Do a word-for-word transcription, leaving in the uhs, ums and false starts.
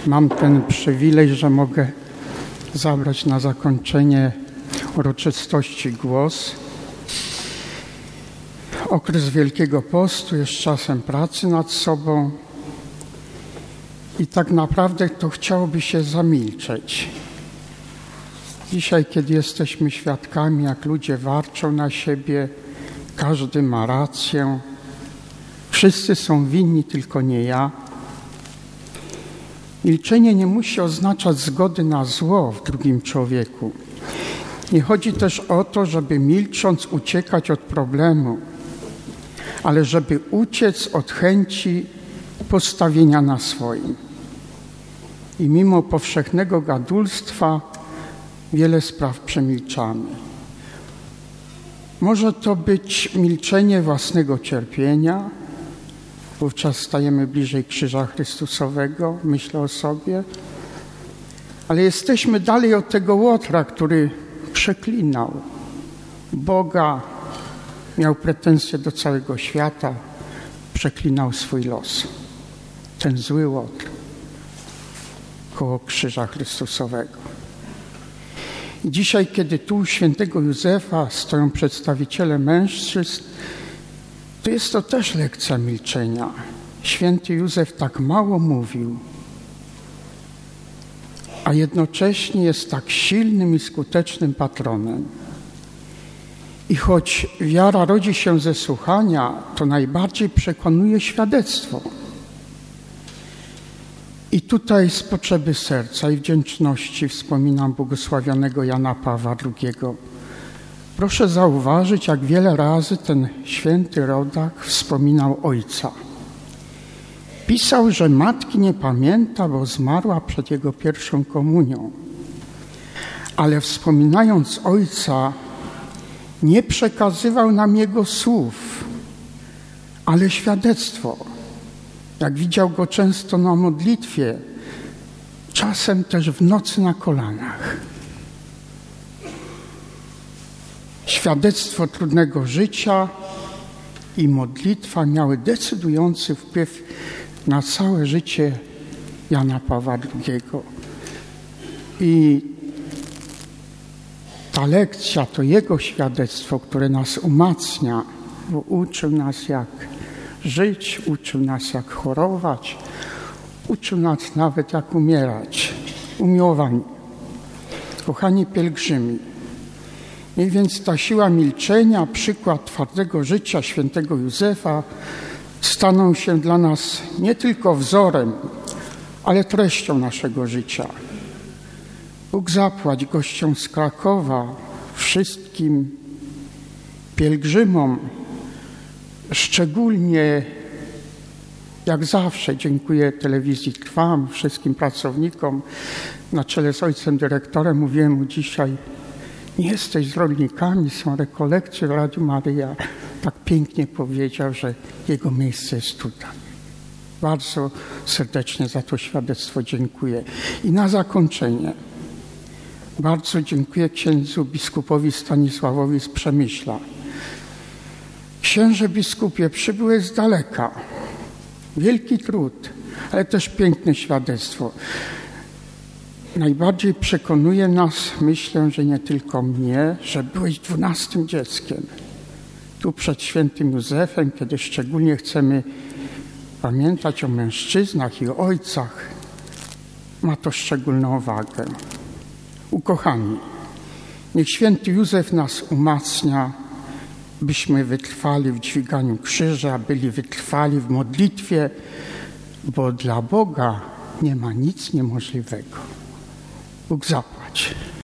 Mam ten przywilej, że mogę zabrać na zakończenie uroczystości głos. Okres Wielkiego Postu jest czasem pracy nad sobą i tak naprawdę to chciałoby się zamilczeć. Dzisiaj, kiedy jesteśmy świadkami, jak ludzie warczą na siebie, każdy ma rację, wszyscy są winni, tylko nie ja. Milczenie nie musi oznaczać zgody na zło w drugim człowieku. Nie chodzi też o to, żeby milcząc uciekać od problemu, ale żeby uciec od chęci postawienia na swoim. I mimo powszechnego gadulstwa wiele spraw przemilczamy. Może to być milczenie własnego cierpienia, wówczas stajemy bliżej krzyża Chrystusowego, myślę o sobie, ale jesteśmy dalej od tego Łotra, który przeklinał Boga, miał pretensje do całego świata, przeklinał swój los. Ten zły Łotr koło krzyża Chrystusowego. I dzisiaj, kiedy tu u świętego Józefa stoją przedstawiciele mężczyzn, to jest to też lekcja milczenia. Święty Józef tak mało mówił, a jednocześnie jest tak silnym i skutecznym patronem. I choć wiara rodzi się ze słuchania, to najbardziej przekonuje świadectwo. I tutaj z potrzeby serca i wdzięczności wspominam błogosławionego Jana Pawła drugiego. Proszę zauważyć, jak wiele razy ten święty rodak wspominał ojca. Pisał, że matki nie pamięta, bo zmarła przed jego pierwszą komunią. Ale wspominając ojca, nie przekazywał nam jego słów, ale świadectwo. Jak widział go często na modlitwie, czasem też w nocy na kolanach. Świadectwo trudnego życia i modlitwa miały decydujący wpływ na całe życie Jana Pawła drugiego. I ta lekcja to jego świadectwo, które nas umacnia, bo uczył nas jak żyć, uczył nas jak chorować, uczył nas nawet jak umierać. Umiłowani, kochani pielgrzymi, i więc ta siła milczenia, przykład twardego życia świętego Józefa staną się dla nas nie tylko wzorem, ale treścią naszego życia. Bóg zapłać gościom z Krakowa, wszystkim pielgrzymom, szczególnie jak zawsze dziękuję Telewizji Trwam, wszystkim pracownikom. Na czele z ojcem dyrektorem mówiłem mu dzisiaj: nie jesteś z rolnikami, są rekolekcje w Radiu Maryja. Tak pięknie powiedział, że jego miejsce jest tutaj. Bardzo serdecznie za to świadectwo dziękuję. I na zakończenie bardzo dziękuję księdzu biskupowi Stanisławowi z Przemyśla. Księże biskupie, przybyłeś z daleka. Wielki trud, ale też piękne świadectwo. Najbardziej przekonuje nas, myślę, że nie tylko mnie, że byłeś dwunastym dzieckiem. Tu przed świętym Józefem, kiedy szczególnie chcemy pamiętać o mężczyznach i o ojcach, ma to szczególną wagę. Ukochani, niech święty Józef nas umacnia, byśmy wytrwali w dźwiganiu krzyża, byli wytrwali w modlitwie, bo dla Boga nie ma nic niemożliwego. Bóg zapłać.